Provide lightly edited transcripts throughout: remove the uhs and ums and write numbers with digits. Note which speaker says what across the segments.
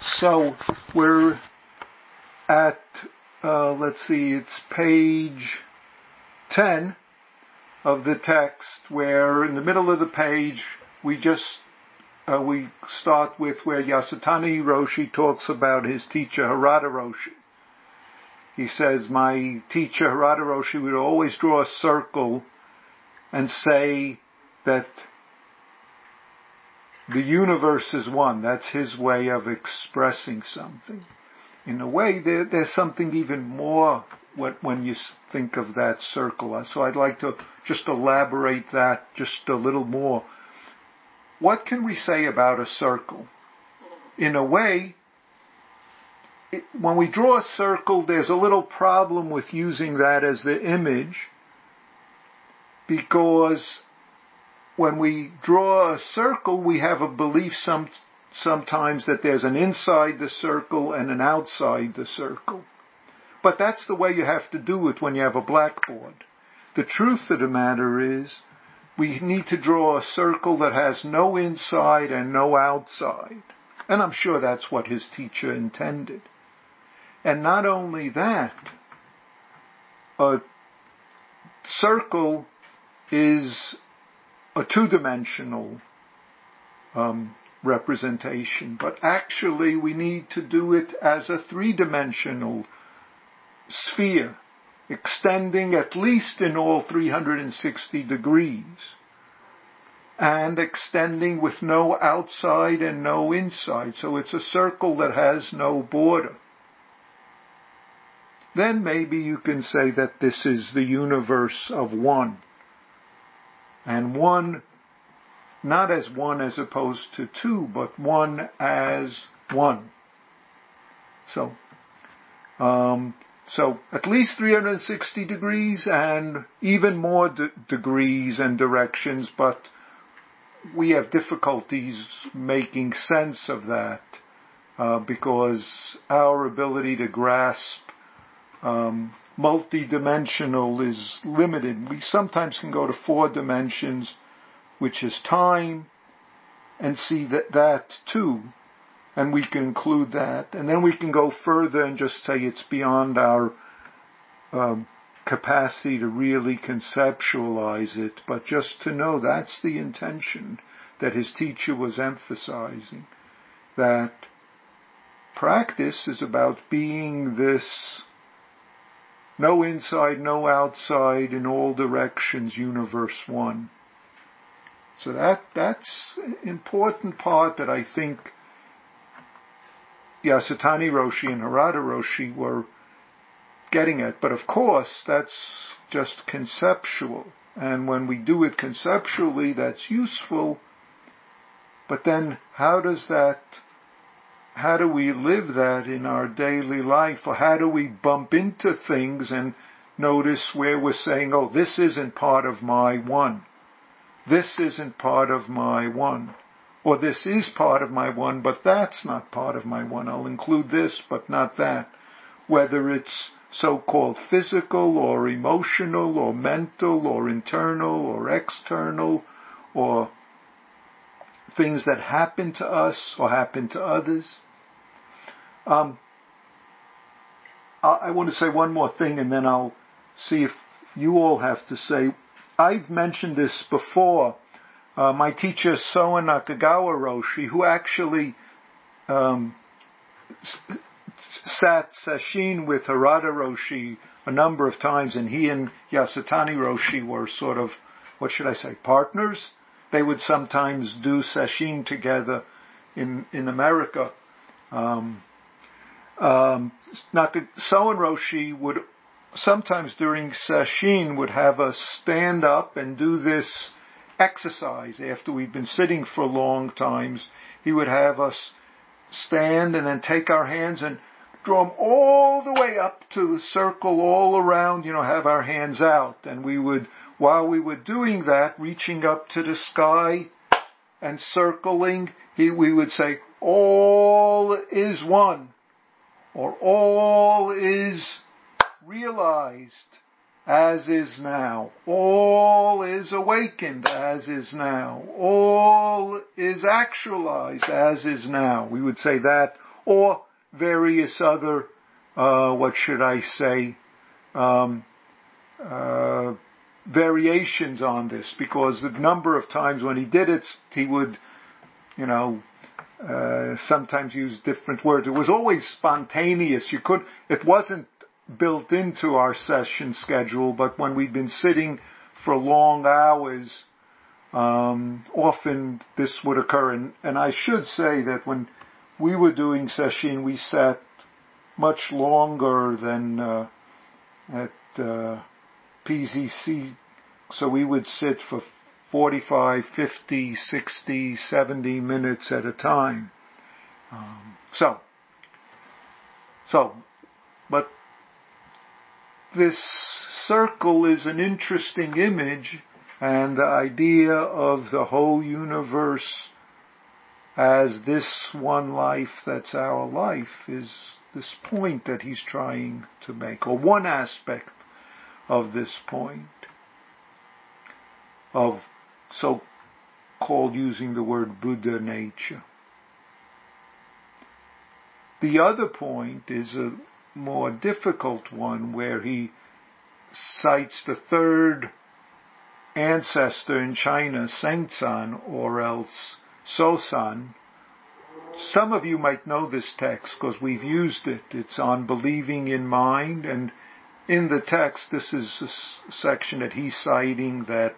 Speaker 1: So we're at, it's page 10 of the text, where in the middle of the page we start with where Yasutani Roshi talks about his teacher Harada Roshi. He says, my teacher Harada Roshi would always draw a circle and say that the universe is one. That's his way of expressing something. In a way, there's something even more when you think of that circle. So I'd like to just elaborate that just a little more. What can we say about a circle? In a way, when we draw a circle, there's a little problem with using that as the image, because when we draw a circle, we have a belief sometimes that there's an inside the circle and an outside the circle. But that's the way you have to do it when you have a blackboard. The truth of the matter is, we need to draw a circle that has no inside and no outside. And I'm sure that's what his teacher intended. And not only that, a circle is a two-dimensional representation, but actually we need to do it as a three-dimensional sphere, extending at least in all 360 degrees, and extending with no outside and no inside. So it's a circle that has no border. Then maybe you can say that this is the universe of one. And one, not as one as opposed to two, but one as one. So at least 360 degrees and even more degrees and directions, but we have difficulties making sense of that because our ability to grasp multi-dimensional is limited. We sometimes can go to 4 dimensions, which is time, and see that too. And we can include that. And then we can go further and just say it's beyond our capacity to really conceptualize it. But just to know that's the intention that his teacher was emphasizing. That practice is about being this no inside, no outside, in all directions, universe one. So that's an important part that I think Yasutani Roshi and Harada Roshi were getting at. But of course, that's just conceptual. And when we do it conceptually, that's useful. But then how do we live that in our daily life? Or how do we bump into things and notice where we're saying, oh, this isn't part of my one. This isn't part of my one. Or this is part of my one, but that's not part of my one. I'll include this, but not that. Whether it's so-called physical or emotional or mental or internal or external or things that happen to us or happen to others. I want to say one more thing and then I'll see if you all have to say. I've mentioned this before. My teacher, Soen Nakagawa Roshi, who actually sat sesshin with Harada Roshi a number of times, and he and Yasutani Roshi were sort of, partners? They would sometimes do sesshin together in America. Soen Roshi would sometimes during sesshin would have us stand up and do this exercise after we've been sitting for long times. He would have us stand and then take our hands and draw them all the way up to circle all around, have our hands out. And we would, while we were doing that, reaching up to the sky and circling, we would say, all is one, or all is realized as is now. All is awakened as is now. All is actualized as is now. We would say that or various other, variations on this, because the number of times when he did it, he would, sometimes use different words. It was always spontaneous. It wasn't built into our session schedule, but when we'd been sitting for long hours, often this would occur. And I should say that when we were doing session, we sat much longer than at PZC. So we would sit for 45, 50, 60, 70 minutes at a time. But this circle is an interesting image, and the idea of the whole universe as this one life that's our life is this point that he's trying to make, or one aspect of this point of so-called, using the word, Buddha nature. The other point is a more difficult one, where he cites the third ancestor in China, Sengcan, or else Sosan. Some of you might know this text because we've used it. It's on believing in mind, and in the text, this is a section that he's citing that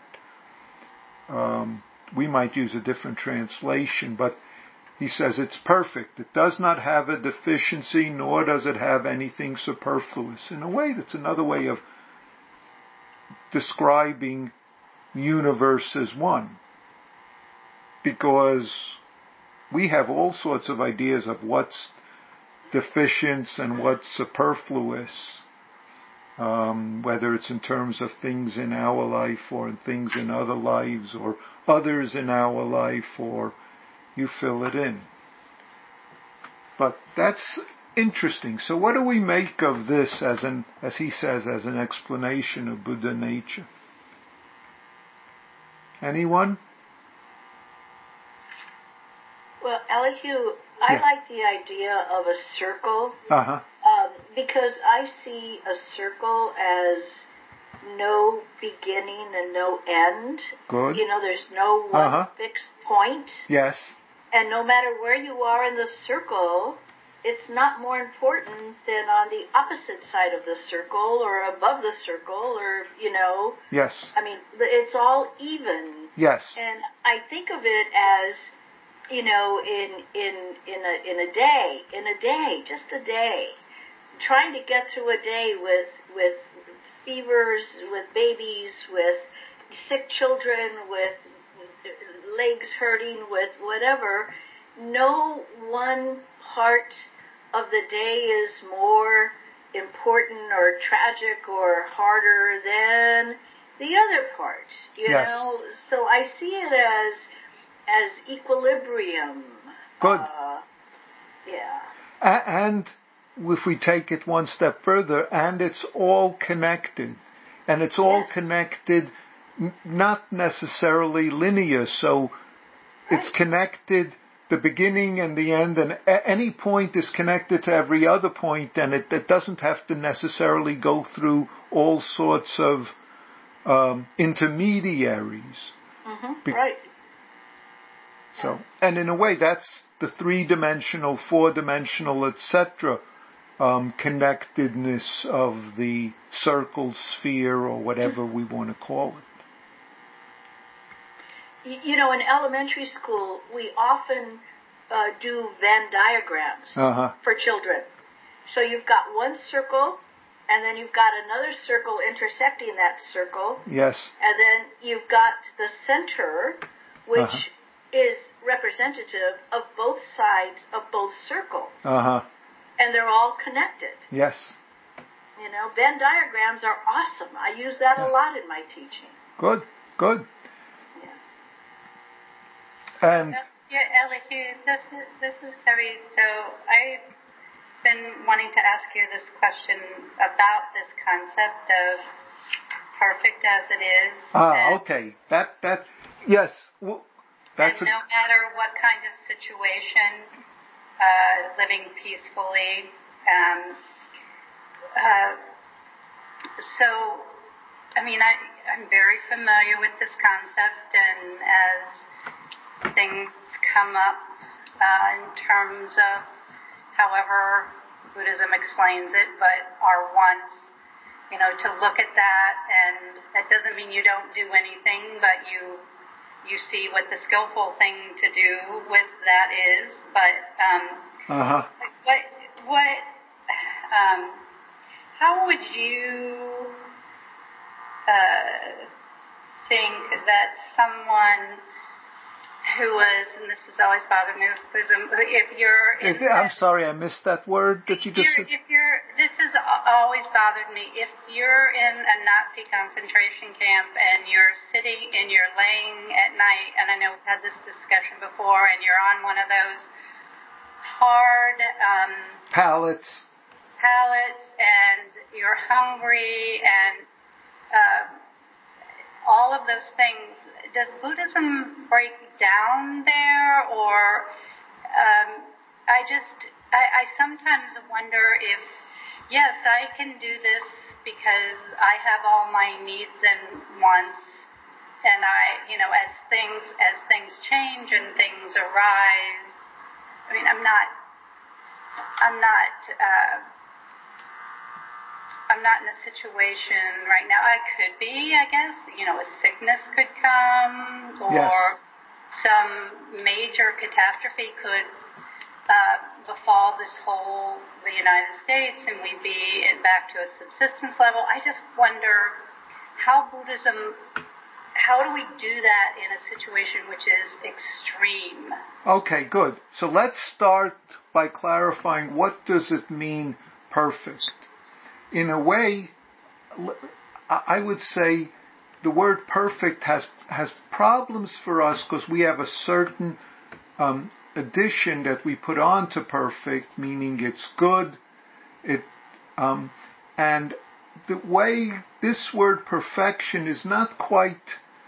Speaker 1: we might use a different translation, but he says it's perfect. It does not have a deficiency, nor does it have anything superfluous. In a way, that's another way of describing the universe as one. Because we have all sorts of ideas of what's deficient and what's superfluous, whether it's in terms of things in our life or in things in other lives or others in our life, or you fill it in. But that's interesting. So what do we make of this as he says, as an explanation of Buddha nature? Anyone?
Speaker 2: Well, Elihu, I like the idea of a circle, because I see a circle as no beginning and no end.
Speaker 1: Good.
Speaker 2: There's no one fixed point.
Speaker 1: Yes.
Speaker 2: And no matter where you are in the circle, it's not more important than on the opposite side of the circle or above the circle, or,
Speaker 1: Yes.
Speaker 2: I mean, it's all even.
Speaker 1: Yes.
Speaker 2: And I think of it as, in a day, just a day, trying to get through a day with fevers, with babies, with sick children, with legs hurting, with whatever. No one part of the day is more important or tragic or harder than the other part, you know? So I see it as equilibrium.
Speaker 1: Good.
Speaker 2: Yeah.
Speaker 1: And if we take it one step further, and it's all connected. And it's all connected, not necessarily linear. So it's connected, the beginning and the end, and any point is connected to every other point, and it doesn't have to necessarily go through all sorts of intermediaries.
Speaker 2: Mm-hmm. Right.
Speaker 1: So, and in a way, that's the three-dimensional, four-dimensional, etc. Connectedness of the circle, sphere, or whatever we want to call
Speaker 2: it. In elementary school, we often do Venn diagrams for children. So you've got one circle, and then you've got another circle intersecting that circle.
Speaker 1: Yes.
Speaker 2: And then you've got the center, which is representative of both sides of both circles. And they're all connected.
Speaker 1: Yes.
Speaker 2: Venn diagrams are awesome. I use that a lot in my teaching.
Speaker 1: Good.
Speaker 2: Yeah.
Speaker 1: And
Speaker 3: Elihu, this is Debbie. So I've been wanting to ask you this question about this concept of perfect as it is.
Speaker 1: Okay. That yes. Well, that's
Speaker 3: no matter what kind of situation, the living peacefully. And so, I mean, I'm very familiar with this concept, and as things come up in terms of however Buddhism explains it, but our wants, to look at that, and that doesn't mean you don't do anything, but you see what the skillful thing to do with that is. But how would you think that someone who was, and this has always bothered me with Buddhism,
Speaker 1: I'm sorry, I missed that word that you just said.
Speaker 3: This has always bothered me. If you're in a Nazi concentration camp and you're sitting and you're laying at night, and I know we've had this discussion before, and you're on one of those hard
Speaker 1: pallets,
Speaker 3: and you're hungry, and all of those things, does Buddhism break down there? Or I sometimes wonder if, yes, I can do this because I have all my needs and wants, and as things change and things arise, I mean, I'm not in a situation right now. I could be, I guess. A sickness could come, or
Speaker 1: yes,
Speaker 3: some major catastrophe could befall the United States, and we'd be back to a subsistence level. I just wonder how do we do that in a situation which is extreme?
Speaker 1: Okay, good. So let's start by clarifying, what does it mean, perfect? In a way, I would say the word perfect has problems for us because we have a certain addition that we put on to perfect, meaning it's good. And the way this word perfection is not quite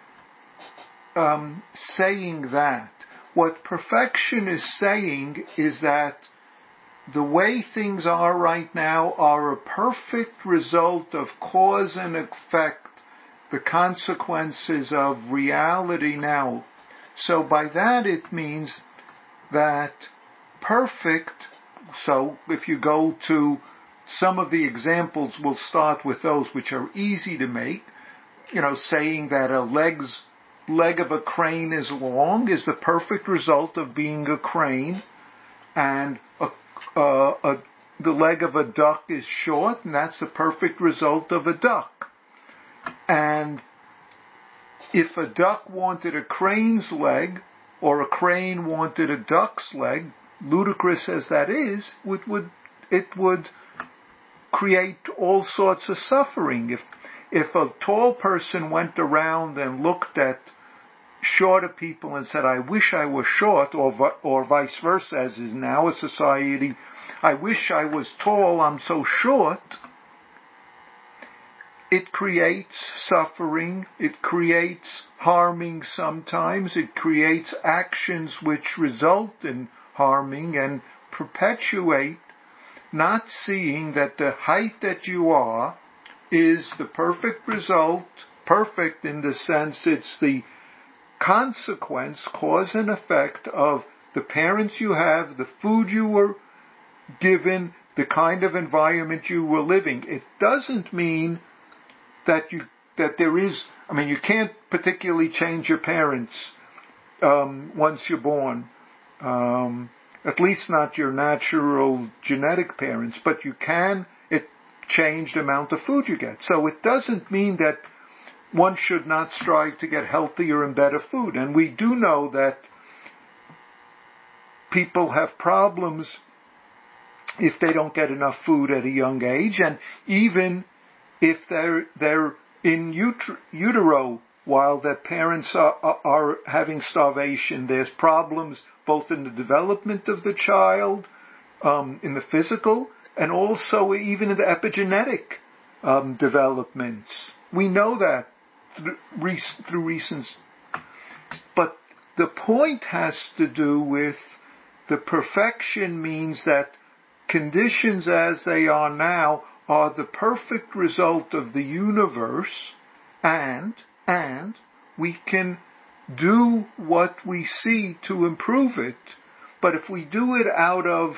Speaker 1: saying that. What perfection is saying is that the way things are right now are a perfect result of cause and effect, the consequences of reality now. So by that it means that perfect, so if you go to some of the examples, we'll start with those which are easy to make, saying that a leg of a crane is long is the perfect result of being a crane, and the leg of a duck is short, and that's the perfect result of a duck. And if a duck wanted a crane's leg, or a crane wanted a duck's leg, ludicrous as that is, it would create all sorts of suffering. If a tall person went around and looked at shorter people and said, I wish I was short, or vice versa, as is now a society, I wish I was tall, I'm so short, it creates suffering, it creates harming sometimes, it creates actions which result in harming and perpetuate, not seeing that the height that you are is the perfect result, perfect in the sense it's the consequence, cause and effect of the parents you have, the food you were given, the kind of environment you were living. It doesn't mean that there is, you can't particularly change your parents once you're born, at least not your natural genetic parents, but you can change the amount of food you get. So it doesn't mean that one should not strive to get healthier and better food. And we do know that people have problems if they don't get enough food at a young age, and even if they're in utero while their parents are having starvation, there's problems both in the development of the child, in the physical, and also even in the epigenetic developments. We know that through recent. But the point has to do with The perfection means that conditions as they are now are the perfect result of the universe, and we can do what we see to improve it. But if we do it out of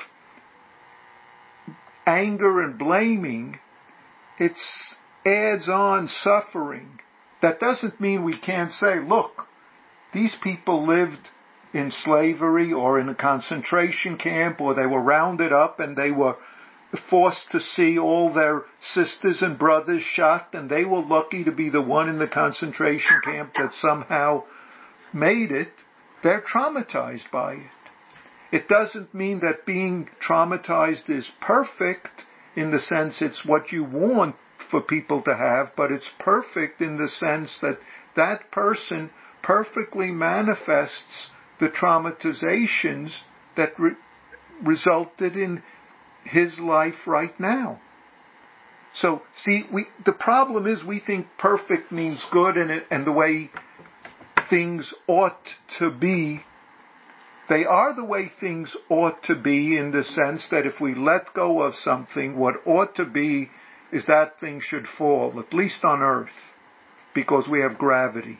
Speaker 1: anger and blaming, it adds on suffering. That doesn't mean we can't say, look, these people lived in slavery or in a concentration camp, or they were rounded up and they were forced to see all their sisters and brothers shot, and they were lucky to be the one in the concentration camp that somehow made it. They're traumatized by it. It doesn't mean that being traumatized is perfect in the sense it's what you want for people to have, but it's perfect in the sense that that person perfectly manifests the traumatizations that resulted in his life right now. So, see, the problem is we think perfect means good, and the way things ought to be. They are the way things ought to be, in the sense that if we let go of something, what ought to be is that thing should fall, at least on earth, because we have gravity.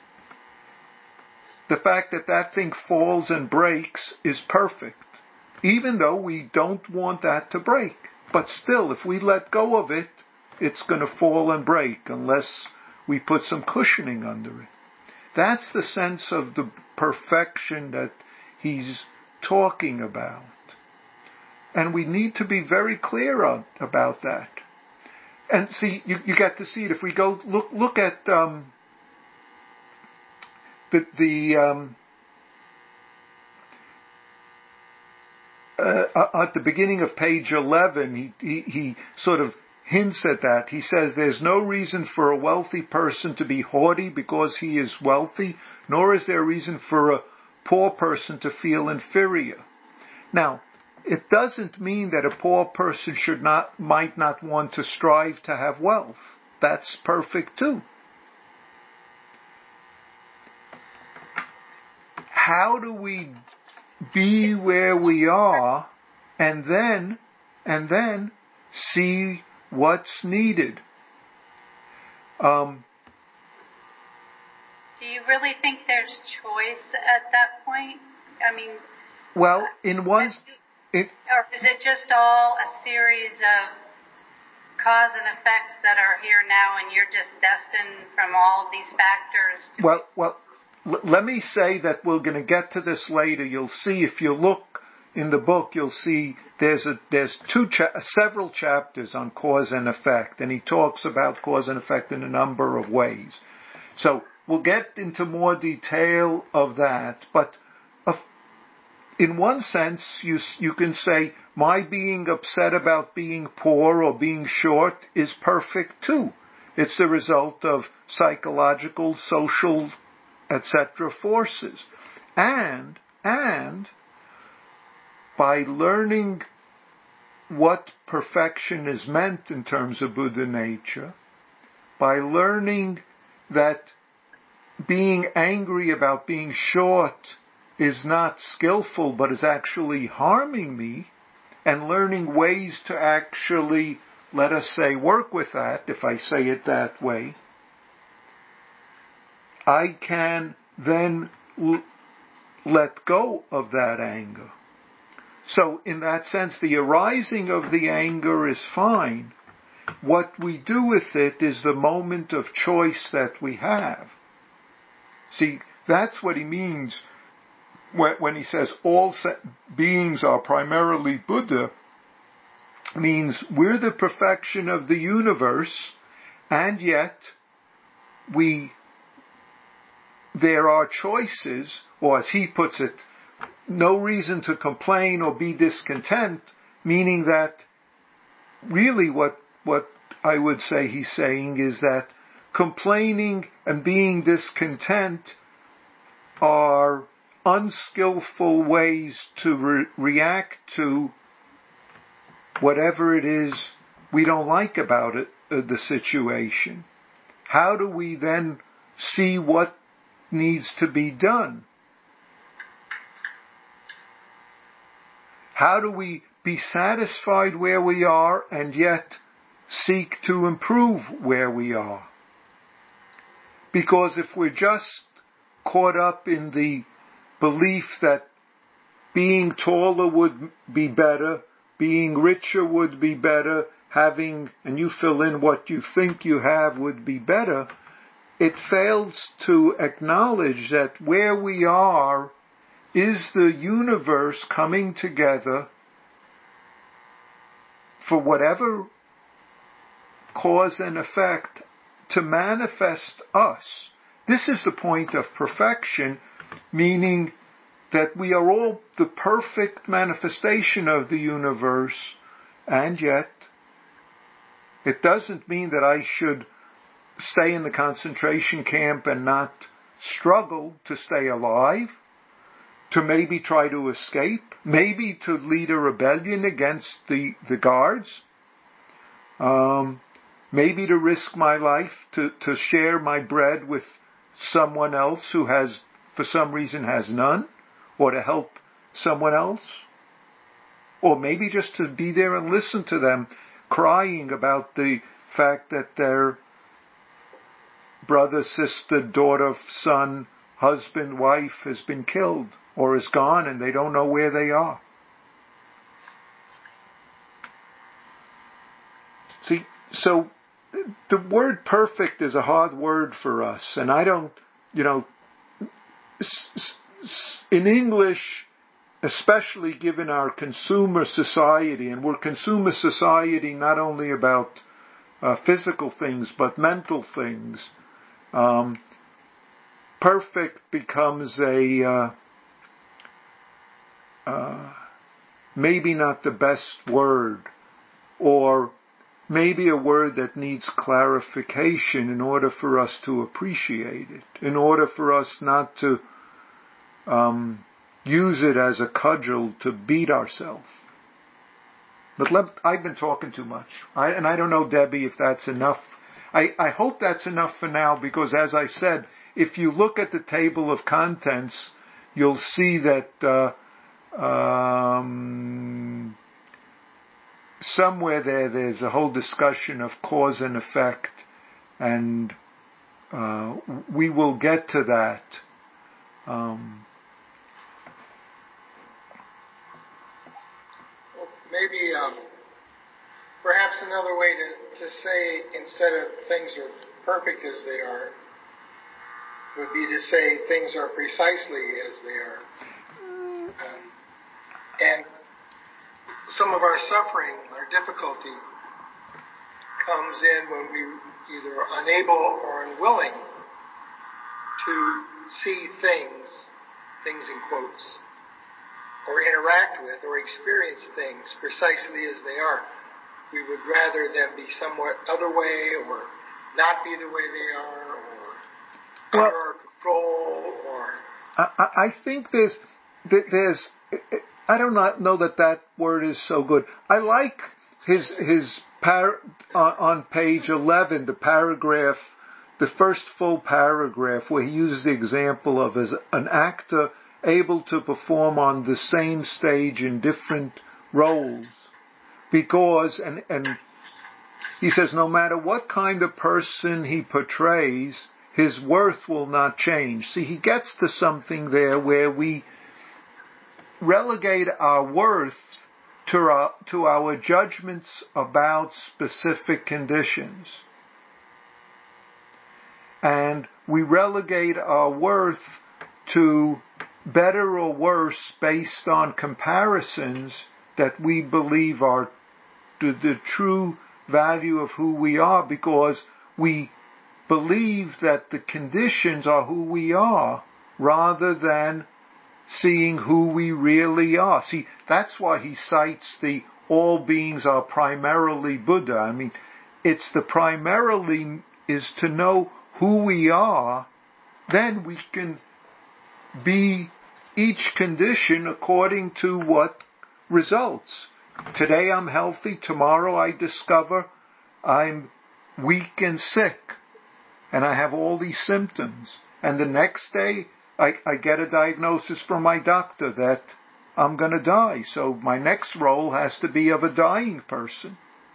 Speaker 1: The fact that that thing falls and breaks is perfect, even though we don't want that to break. But still, if we let go of it, it's going to fall and break unless we put some cushioning under it. That's the sense of the perfection that he's talking about. And we need to be very clear about that. And see, you get to see it if we go look at at the beginning of page 11, he sort of hints at that. He says there's no reason for a wealthy person to be haughty because he is wealthy, nor is there reason for a poor person to feel inferior. Now, it doesn't mean that a poor person might not want to strive to have wealth. That's perfect too. How do we be where we are and then see what's needed?
Speaker 3: Do you really think there's choice at that point? I mean,
Speaker 1: well, in one,
Speaker 3: or is it just all a series of cause and effects that are here now, and you're just destined from all of these factors?
Speaker 1: Well, let me say that we're going to get to this later. You'll see if you look in the book, you'll see there's several chapters on cause and effect, and he talks about cause and effect in a number of ways. So we'll get into more detail of that, but in one sense, you can say my being upset about being poor or being short is perfect too. It's the result of psychological, social, etc. forces. And by learning what perfection is meant in terms of Buddha nature, by learning that being angry about being short is not skillful but is actually harming me, and learning ways to actually, let us say, work with that, if I say it that way, I can then let go of that anger. So in that sense, the arising of the anger is fine. What we do with it is the moment of choice that we have. See, that's what he means when he says all beings are primarily Buddha. Means we're the perfection of the universe, and yet there are choices, or as he puts it, no reason to complain or be discontent, meaning that really what I would say he's saying is that complaining and being discontent are unskillful ways to react to whatever it is we don't like about it, the situation. How do we then see what needs to be done? How do we be satisfied where we are and yet seek to improve where we are? Because if we're just caught up in the belief that being taller would be better, being richer would be better, having, and you fill in what you think you have would be better, it fails to acknowledge that where we are is the universe coming together for whatever cause and effect to manifest us. This is the point of perfection, meaning that we are all the perfect manifestation of the universe, and yet it doesn't mean that I should stay in the concentration camp and not struggle to stay alive, to maybe try to escape, maybe to lead a rebellion against the guards, maybe to risk my life to share my bread with someone else who has, for some reason, has none, or to help someone else, or maybe just to be there and listen to them crying about the fact that their brother, sister, daughter, son, husband, wife has been killed or is gone and they don't know where they are. See, so the word perfect is a hard word for us, and I don't, in English, especially given our consumer society, and we're consumer society not only about physical things but mental things, perfect becomes a maybe not the best word, or maybe a word that needs clarification in order for us to appreciate it, in order for us not to use it as a cudgel to beat ourselves. But I've been talking too much. And I don't know, Debbie, if that's enough. I hope that's enough for now, because as I said, if you look at the table of contents, you'll see that somewhere there's a whole discussion of cause and effect, and we will get to that.
Speaker 4: Maybe perhaps another way to say, instead of things are perfect as they are, would be to say things are precisely as they are. And some of our suffering, our difficulty, comes in when we either are unable or unwilling to see things in quotes, or interact with or experience things precisely as they are. We would rather them be somewhat other way, or not be the way they are, or under our control, or...
Speaker 1: I think there's I do not know that word is so good. I like his on page 11, the paragraph, the first full paragraph, where he uses the example of as an actor able to perform on the same stage in different roles. Because, and he says, no matter what kind of person he portrays, his worth will not change. See, he gets to something there where we relegate our worth to our judgments about specific conditions. And we relegate our worth to better or worse based on comparisons that we believe are the true value of who we are, because we believe that the conditions are who we are rather than seeing who we really are. See, that's why he cites the all beings are primarily Buddha. I mean, it's the primarily is to know who we are, then we can be each condition according to what results. Today I'm healthy, tomorrow I discover I'm weak and sick, and I have all these symptoms. And the next day I get a diagnosis from my doctor that I'm going to die. So my next role has to be of a dying person.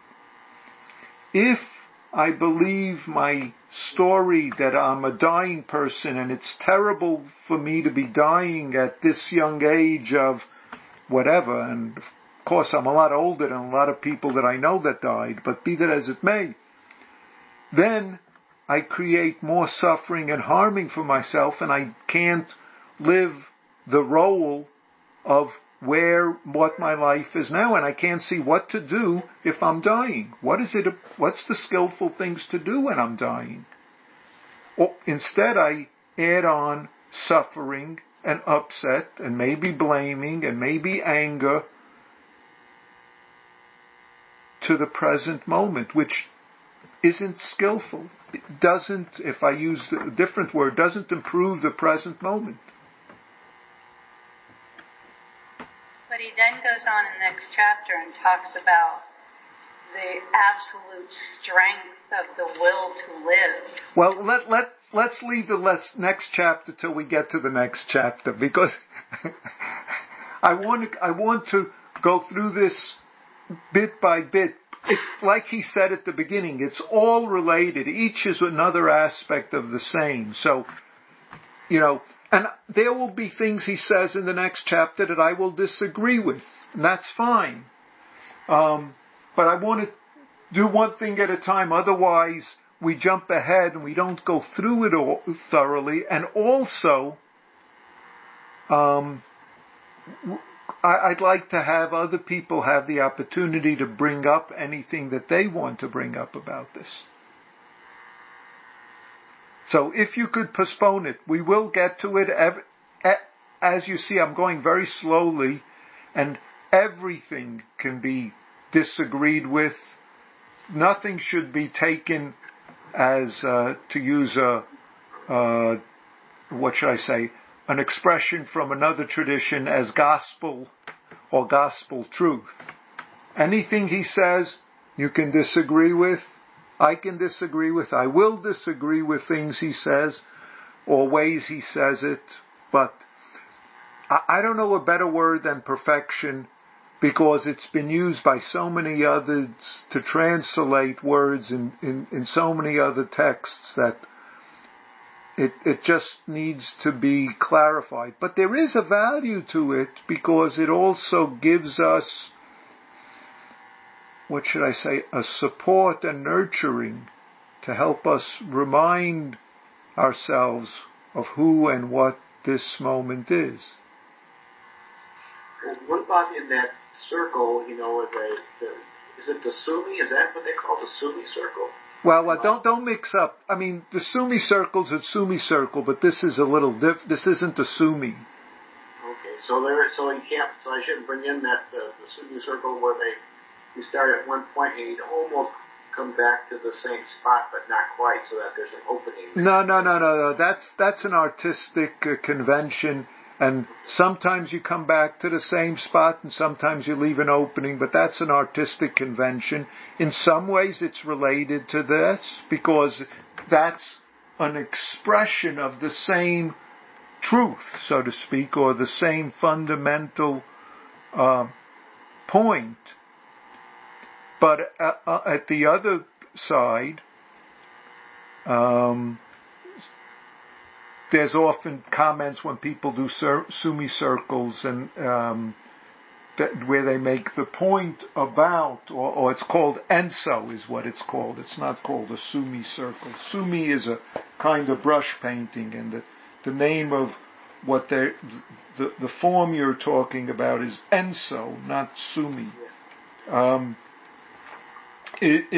Speaker 1: If I believe my story that I'm a dying person and it's terrible for me to be dying at this young age of whatever, and of course I'm a lot older than a lot of people that I know that died, but be that as it may, then I create more suffering and harming for myself, and I can't live the role of what my life is now, and I can't see what to do if I'm dying. What's the skillful things to do when I'm dying? Or instead I add on suffering and upset and maybe blaming and maybe anger to the present moment, which isn't skillful. It doesn't, if I use a different word, doesn't improve the present moment.
Speaker 3: But he then goes on in the next chapter and talks about the absolute strength of the will to live.
Speaker 1: Well, let's leave the next chapter till we get to the next chapter, because I want to go through this bit by bit. Like he said at the beginning, it's all related. Each is another aspect of the same. So, and there will be things he says in the next chapter that I will disagree with, and that's fine. But I want to do one thing at a time, otherwise we jump ahead and we don't go through it all thoroughly. And also, I'd like to have other people have the opportunity to bring up anything that they want to bring up about this. So if you could postpone it, we will get to it. As you see, I'm going very slowly, and everything can be disagreed with. Nothing should be taken as, to use an expression from another tradition, as gospel or gospel truth. Anything he says, you can disagree with. I can disagree with. I will disagree with things he says or ways he says it. But I don't know a better word than perfection, because it's been used by so many others to translate words in so many other texts that it just needs to be clarified. But there is a value to it, because it also gives us, a support and nurturing to help us remind ourselves of who and what this moment is.
Speaker 5: Well, what about in that circle, where is it the Sumi? Is that what they call the Sumi circle?
Speaker 1: Well, don't mix up. I mean, the Sumi circle's a Sumi circle, but this is a little this isn't the Sumi.
Speaker 5: Okay, so you can't. So I shouldn't bring in the Sumi circle where you start at one point and you almost come back to the same spot, but not quite, so that there's an opening.
Speaker 1: No. That's an artistic convention, and sometimes you come back to the same spot, and sometimes you leave an opening, but that's an artistic convention. In some ways, it's related to this, because that's an expression of the same truth, so to speak, or the same fundamental point. But at the other side, there's often comments when people do Sumi circles, and where they make the point about, or it's called Enso is what it's called. It's not called a Sumi circle. Sumi is a kind of brush painting, and the name of what the form you're talking about is Enso, not Sumi. It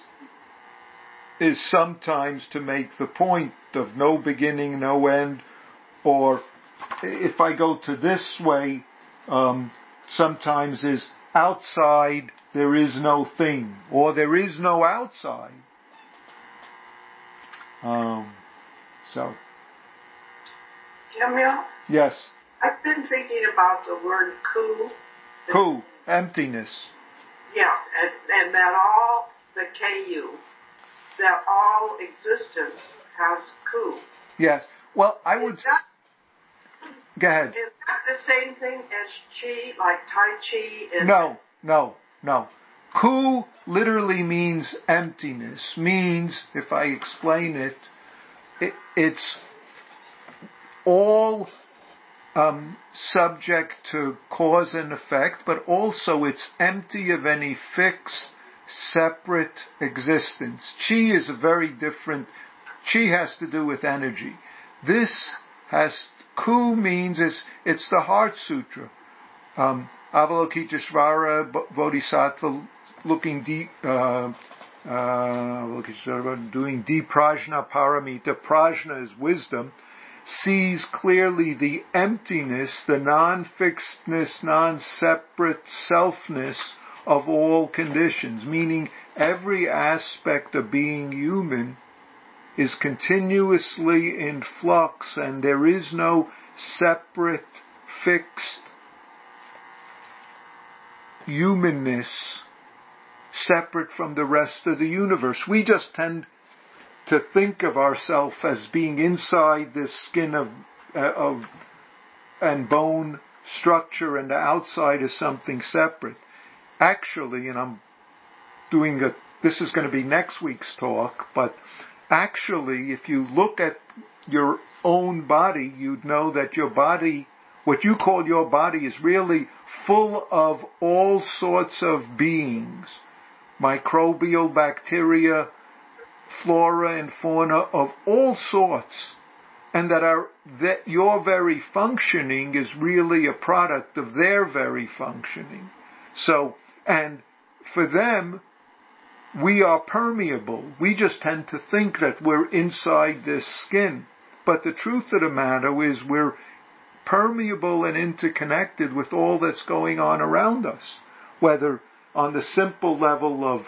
Speaker 1: is sometimes to make the point of no beginning, no end, or if I go to this way, sometimes is outside there is no thing, or there is no outside. So.
Speaker 6: Camille?
Speaker 1: Yes.
Speaker 6: I've been thinking about the word ku.
Speaker 1: Ku, emptiness.
Speaker 6: Yes, and that all, the Ku, that all existence has ku.
Speaker 1: Yes. Well, I would. Go ahead.
Speaker 6: Is that the same thing as chi, like Tai Chi?
Speaker 1: No. Ku literally means emptiness. Means, if I explain it, it's all subject to cause and effect, but also it's empty of any fixed, separate existence. Chi is a very different. Chi has to do with energy. Ku means it's the Heart Sutra. Avalokiteshvara Bodhisattva looking deep, doing deep prajna paramita. Prajna is wisdom. Sees clearly the emptiness, the non-fixedness, non-separate selfness of all conditions, meaning every aspect of being human is continuously in flux, and there is no separate, fixed humanness separate from the rest of the universe. We just tend to think of ourselves as being inside this skin of and bone structure, and the outside is something separate. Actually, and this is going to be next week's talk, but actually, if you look at your own body, you'd know that your body, what you call your body, is really full of all sorts of beings, microbial, bacteria, flora and fauna of all sorts, and that your very functioning is really a product of their very functioning. So, and for them, we are permeable. We just tend to think that we're inside this skin. But the truth of the matter is we're permeable and interconnected with all that's going on around us, whether on the simple level of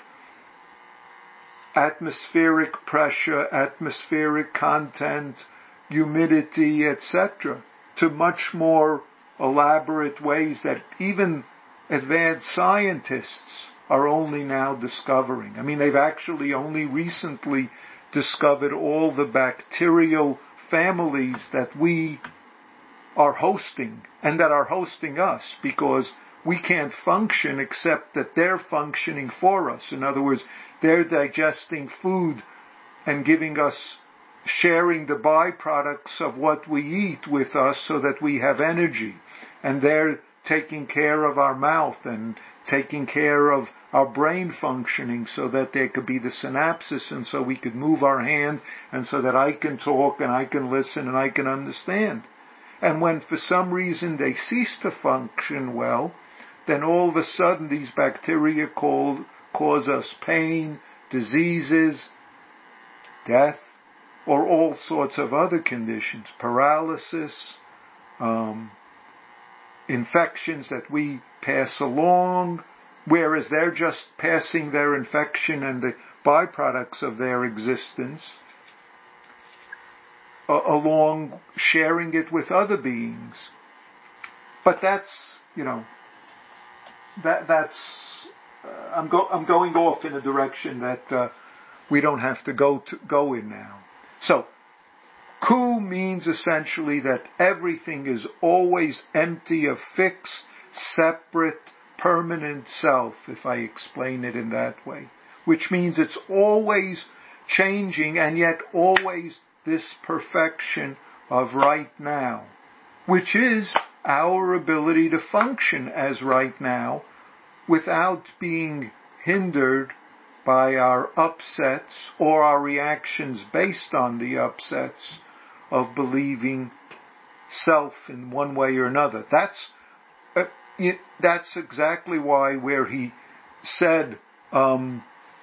Speaker 1: atmospheric pressure, atmospheric content, humidity, etc., to much more elaborate ways that even advanced scientists are only now discovering. I mean, they've actually only recently discovered all the bacterial families that we are hosting and that are hosting us, because we can't function except that they're functioning for us. In other words, they're digesting food and giving us, sharing the byproducts of what we eat with us so that we have energy. And they're taking care of our mouth and taking care of our brain functioning so that there could be the synapses, and so we could move our hand, and so that I can talk and I can listen and I can understand. And when for some reason they cease to function well, then all of a sudden these bacteria cause us pain, diseases, death, or all sorts of other conditions, paralysis, infections that we pass along, whereas they're just passing their infection and the byproducts of their existence along, sharing it with other beings. But that's, I'm going off in a direction that we don't have to go in now. So, Ku means essentially that everything is always empty of fixed, separate, permanent self, if I explain it in that way. Which means it's always changing, and yet always this perfection of right now, which is our ability to function as right now without being hindered by our upsets or our reactions based on the upsets of believing self in one way or another. That's exactly why where he said at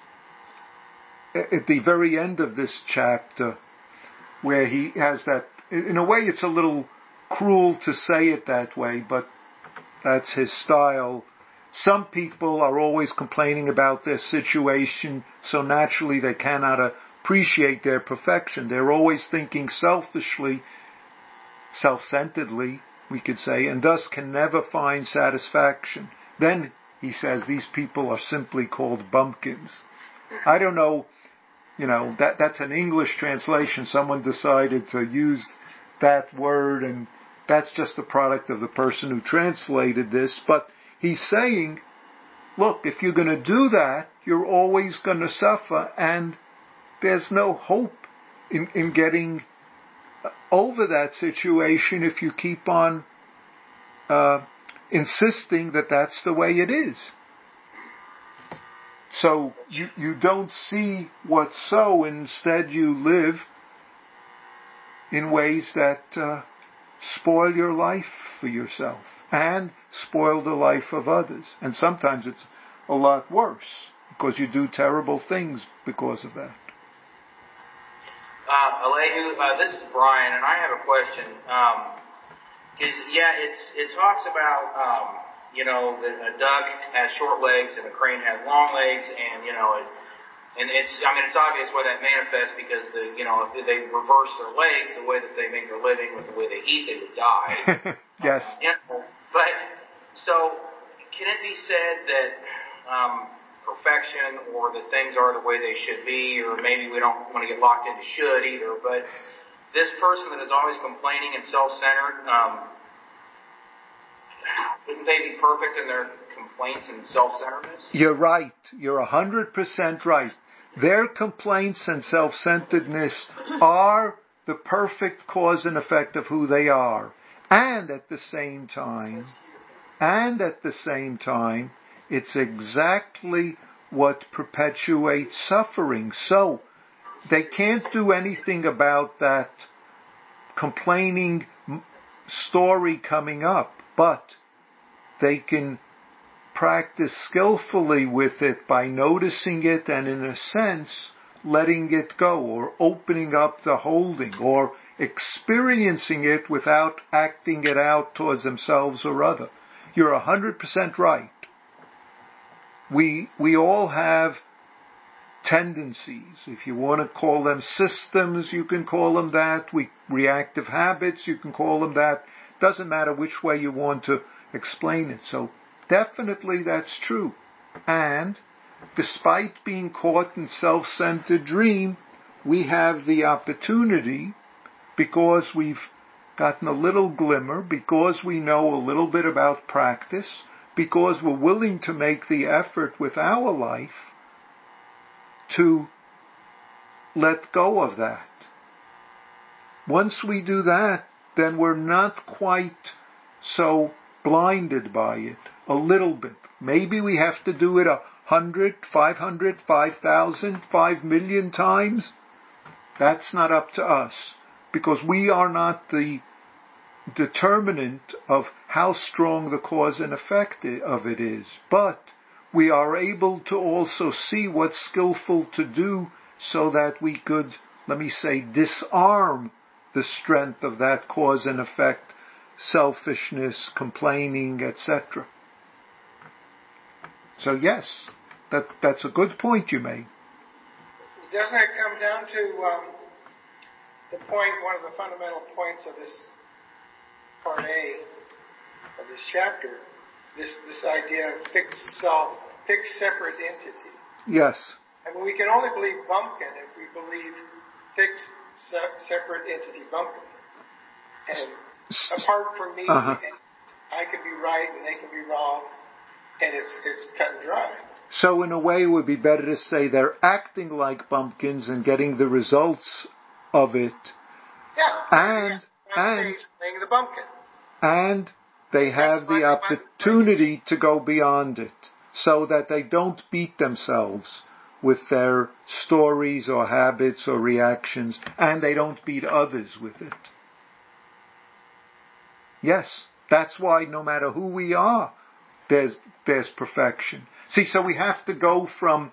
Speaker 1: the very end of this chapter, where he has that, in a way it's a little cruel to say it that way, but that's his style. Some people are always complaining about their situation, so naturally they cannot appreciate their perfection. They're always thinking selfishly, self-centeredly, we could say, and thus can never find satisfaction. Then, he says, these people are simply called bumpkins. I don't know, that's an English translation. Someone decided to use that word, and that's just a product of the person who translated this, but he's saying, look, if you're going to do that, you're always going to suffer, and there's no hope in getting over that situation if you keep on insisting that that's the way it is. So you don't see what's so, instead you live in ways that spoil your life for yourself and spoil the life of others. And sometimes it's a lot worse because you do terrible things because of that.
Speaker 7: Elihu, this is Brian, and I have a question. It talks about that a duck has short legs and a crane has long legs, and it's obvious why that manifests, because if they reverse their legs, the way that they make their living with the way they eat, they would die.
Speaker 1: Yes.
Speaker 7: But so can it be said that perfection, or that things are the way they should be, or maybe we don't want to get locked into should either, but this person that is always complaining and self-centered, wouldn't they be perfect in their complaints and self-centeredness?
Speaker 1: You're right. You're 100% right. Their complaints and self-centeredness are the perfect cause and effect of who they are. And at the same time, it's exactly what perpetuates suffering. So they can't do anything about that complaining story coming up, but they can practice skillfully with it by noticing it and, in a sense, letting it go, or opening up the holding, or experiencing it without acting it out towards themselves or other. You're 100% right. We all have tendencies. If you want to call them systems, you can call them that. Reactive habits, you can call them that. Doesn't matter which way you want to explain it. So definitely that's true. And despite being caught in self-centered dream, we have the opportunity, because we've gotten a little glimmer, because we know a little bit about practice, because we're willing to make the effort with our life to let go of that. Once we do that, then we're not quite so blinded by it. A little bit. Maybe we have to do it 100, 500, 5,000, 5 million times. That's not up to us, because we are not the determinant of how strong the cause and effect of it is. But we are able to also see what's skillful to do so that we could, disarm the strength of that cause and effect, selfishness, complaining, etc. So yes, that's a good point you made.
Speaker 4: Doesn't it come down to the point, one of the fundamental points of this part A of this chapter, this idea of fixed self, fixed separate entity?
Speaker 1: Yes.
Speaker 4: I mean, we can only believe Bumpkin if we believe fixed separate entity Bumpkin. And apart from me, I can be right and they can be wrong, and it's cut and dry.
Speaker 1: So in a way it would be better to say they're acting like bumpkins and getting the results of it.
Speaker 4: Yeah. And playing the bumpkin.
Speaker 1: And they have the opportunity to go beyond it, so that they don't beat themselves with their stories or habits or reactions, and they don't beat others with it. Yes, that's why no matter who we are, there's perfection. See, so we have to go from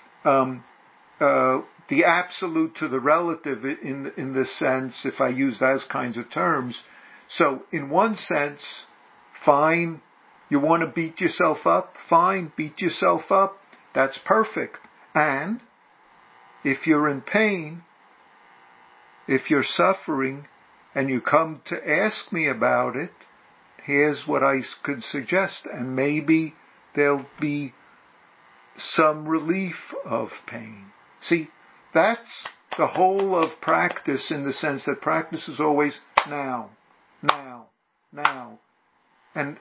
Speaker 1: the absolute to the relative in this sense, if I use those kinds of terms. So in one sense, fine, you want to beat yourself up? Fine, beat yourself up. That's perfect. And if you're in pain, if you're suffering, and you come to ask me about it, here's what I could suggest, and maybe there'll be some relief of pain. See, that's the whole of practice, in the sense that practice is always now, now. And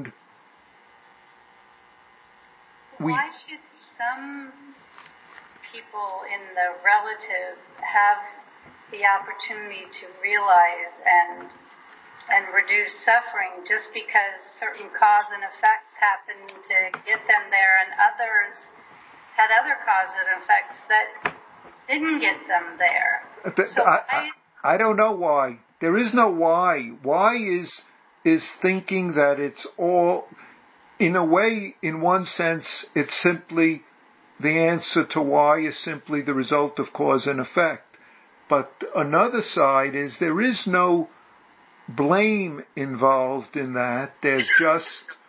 Speaker 3: why should some people in the relative have the opportunity to realize and reduce suffering just because certain cause and effects happen to get them there, and others had other causes and effects that didn't get them there? So
Speaker 1: I don't know why. There is no why. Why is thinking that it's all, in a way, in one sense, it's simply the answer to why is simply the result of cause and effect. But another side is there is no blame involved in that. There's just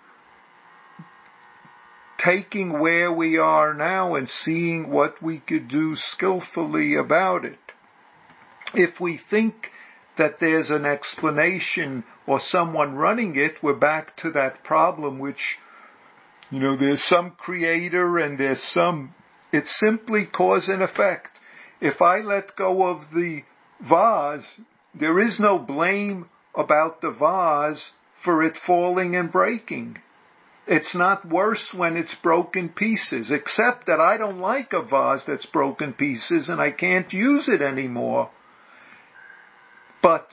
Speaker 1: taking where we are now and seeing what we could do skillfully about it. If we think that there's an explanation or someone running it, we're back to that problem which, there's some creator and it's simply cause and effect. If I let go of the vase, there is no blame about the vase for it falling and breaking. It's not worse when it's broken pieces, except that I don't like a vase that's broken pieces and I can't use it anymore. But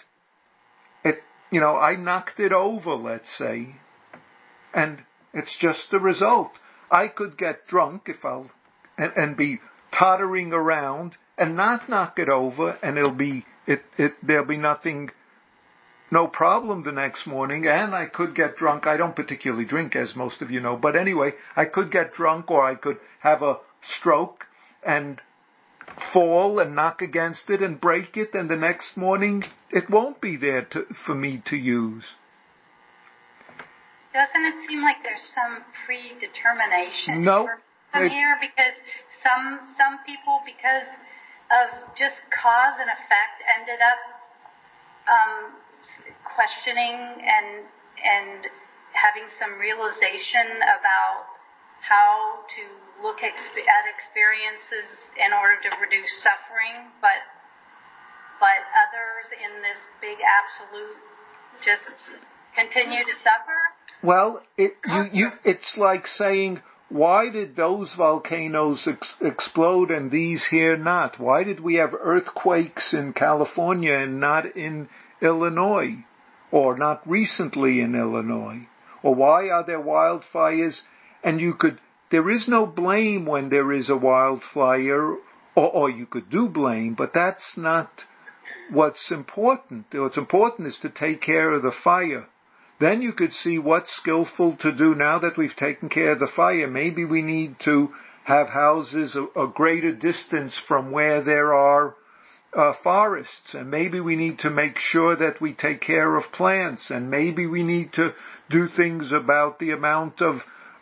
Speaker 1: I knocked it over, let's say, and it's just the result. I could get drunk and be tottering around and not knock it over, and there'll be no problem the next morning, and I could get drunk. I don't particularly drink, as most of you know, but anyway, I could get drunk, or I could have a stroke and fall and knock against it and break it, and the next morning it won't be there for me to use.
Speaker 3: Doesn't it seem like there's some predetermination?
Speaker 1: No.
Speaker 3: Here, because some people, because of just cause and effect, ended up questioning and having some realization about how to look at experiences in order to reduce suffering, but others in this big absolute just continue to suffer?
Speaker 1: Well, it's like saying, why did those volcanoes explode and these here not? Why did we have earthquakes in California and not in Illinois, or not recently in Illinois? Or why are there wildfires? And there is no blame when there is a wildfire, or you could do blame, but that's not what's important. What's important is to take care of the fire. Then you could see what's skillful to do now that we've taken care of the fire. Maybe we need to have houses a greater distance from where there are forests, and maybe we need to make sure that we take care of plants, and maybe we need to do things about the amount of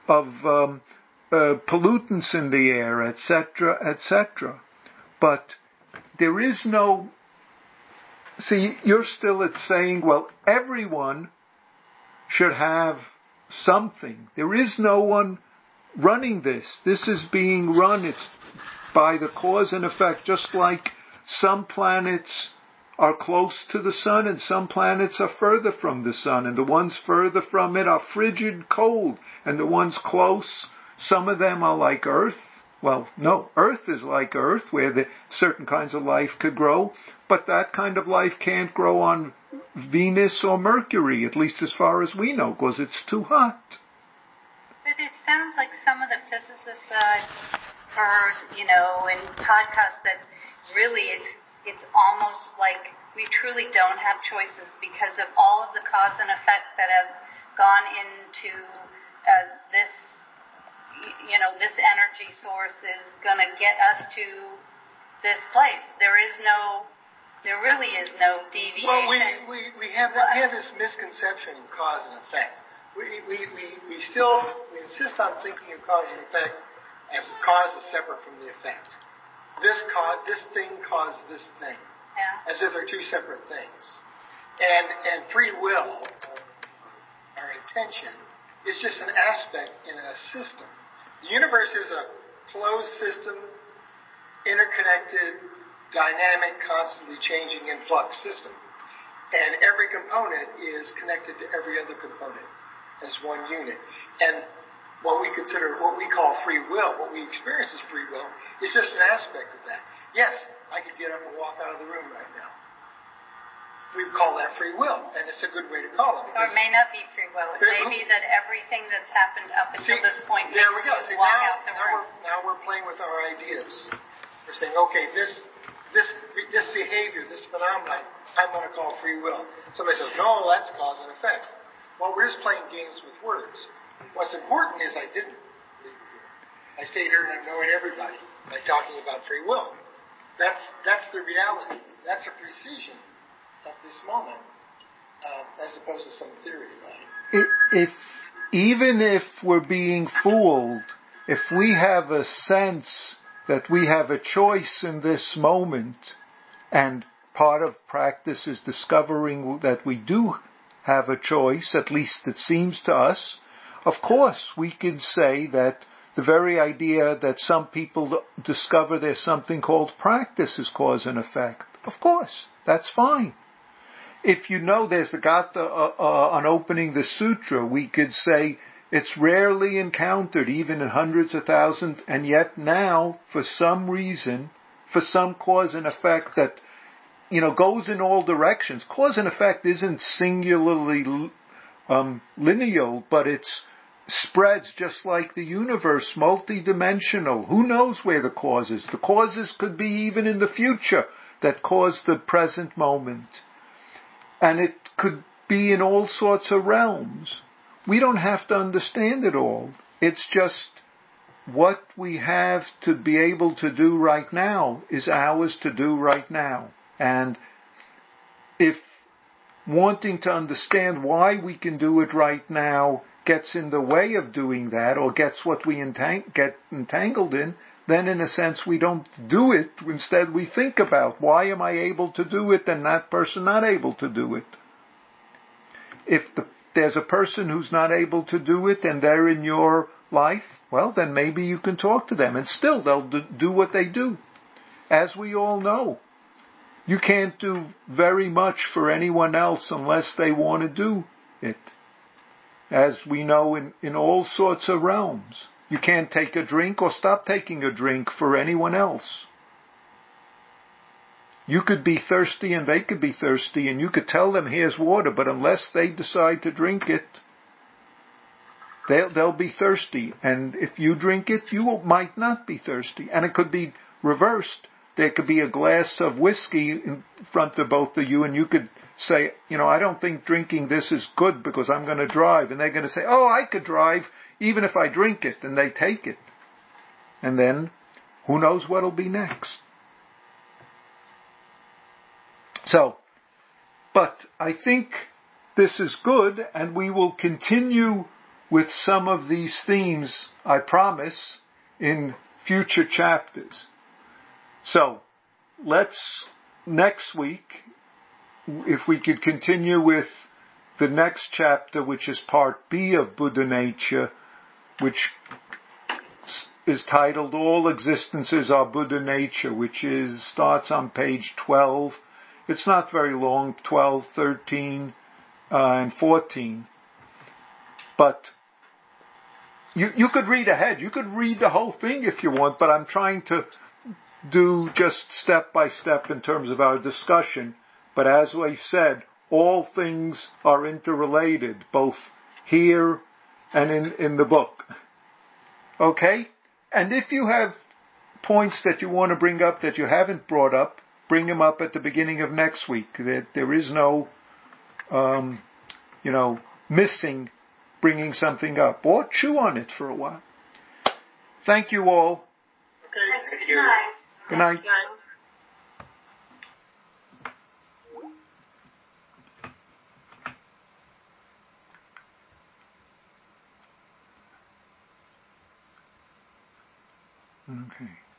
Speaker 1: pollutants in the air, etc., etc. But there is no... See, you're still at saying, well, everyone should have something. There is no one running this. This is being run. It's by the cause and effect, just like some planets are close to the sun and some planets are further from the sun, and the ones further from it are frigid cold, and the ones close, some of them are like Earth. Well, no, Earth is like Earth, where certain kinds of life could grow, but that kind of life can't grow on Venus or Mercury, at least as far as we know, because it's too hot.
Speaker 3: But it sounds like some of the physicists I've heard, in podcasts, that really it's almost like we truly don't have choices because of all of the cause and effect that have gone into this. This energy source is going to get us to this place. There really is no deviation.
Speaker 4: Well, we have this misconception of cause and effect. We insist on thinking of cause and effect as the cause is separate from the effect. This thing caused this thing, as if they're two separate things. And free will, our intention, is just an aspect in a system. The universe is a closed system, interconnected, dynamic, constantly changing in flux system. And every component is connected to every other component as one unit. And what we call free will, what we experience as free will, is just an aspect of that. Yes, I could get up and walk out of the room right now. We call that free will, and it's a good way to call it.
Speaker 3: Or it may not be free will. It may be that everything that's happened up until this point makes you walk out the room.
Speaker 4: Now we're playing with our ideas. We're saying, okay, this behavior, this phenomenon, I'm going to call free will. Somebody says, no, that's cause and effect. Well, we're just playing games with words. What's important is I didn't leave here. I stayed here and annoyed everybody by talking about free will. That's the reality. That's a precision of this moment, as opposed to some theory about it.
Speaker 1: Even if we're being fooled, if we have a sense that we have a choice in this moment, and part of practice is discovering that we do have a choice, at least it seems to us, of course we could say that the very idea that some people discover there's something called practice is cause and effect. Of course, that's fine. If you know there's the Gatha on opening the sutra, we could say it's rarely encountered, even in hundreds of thousands, and yet now, for some reason, for some cause and effect that, goes in all directions. Cause and effect isn't singularly lineal, but it's spreads just like the universe, multidimensional. Who knows where the cause is? The causes could be even in the future that caused the present moment. And it could be in all sorts of realms. We don't have to understand it all. It's just what we have to be able to do right now is ours to do right now. And if wanting to understand why we can do it right now gets in the way of doing that, or gets what we get entangled in, then in a sense we don't do it. Instead we think about, why am I able to do it and that person not able to do it? If there's a person who's not able to do it and they're in your life, well, then maybe you can talk to them and still they'll do what they do. As we all know, you can't do very much for anyone else unless they want to do it. As we know in all sorts of realms. You can't take a drink or stop taking a drink for anyone else. You could be thirsty and they could be thirsty and you could tell them here's water, but unless they decide to drink it, they'll be thirsty. And if you drink it, you might not be thirsty. And it could be reversed. There could be a glass of whiskey in front of both of you and you could say, I don't think drinking this is good because I'm going to drive. And they're going to say, oh, I could drive even if I drink it. And they take it. And then who knows what'll be next. So, but I think this is good, and we will continue with some of these themes, I promise, in future chapters. So, let's, next week, if we could continue with the next chapter, which is part B of Buddha Nature, which is titled All Existences Are Buddha Nature, which starts on page 12. It's not very long, 12, 13, and 14. But you could read ahead. You could read the whole thing if you want, but I'm trying to do just step by step in terms of our discussion. But as we said, all things are interrelated, both here and in the book. Okay? And if you have points that you want to bring up that you haven't brought up, bring them up at the beginning of next week. There is no, missing bringing something up. Or chew on it for a while. Thank you all.
Speaker 4: Okay, thank you.
Speaker 1: Good night. Okay.